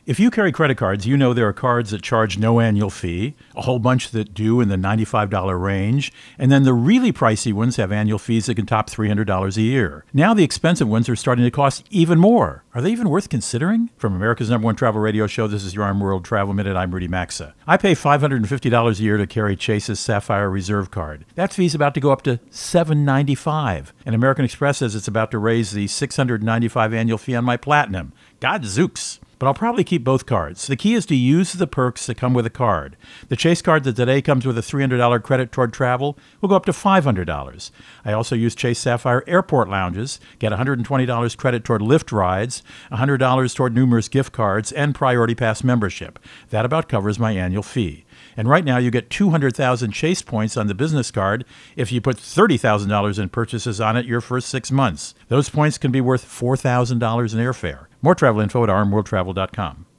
If you carry credit cards, you know there are cards that charge no annual fee, a whole bunch that do in the $95 range, and then the really pricey ones have annual fees that can top $300 a year. Now the expensive ones are starting to cost even more. Are they even worth considering? From America's #1 travel radio show, this is your Arm World Travel Minute. I'm Rudy Maxa. I pay $550 a year to carry Chase's Sapphire Reserve card. That fee's about to go up to $795, and American Express says it's about to raise the $695 annual fee on my Platinum. Godzooks. But I'll probably keep both cards. The key is to use the perks that come with a card. The Chase card that today comes with a $300 credit toward travel will go up to $500. I also use Chase Sapphire Airport Lounges, get $120 credit toward Lyft rides, $100 toward numerous gift cards, and Priority Pass membership. That about covers my annual fee. And right now you get 200,000 Chase points on the business card if you put $30,000 in purchases on it your first 6 months. Those points can be worth $4,000 in airfare. More travel info at armworldtravel.com.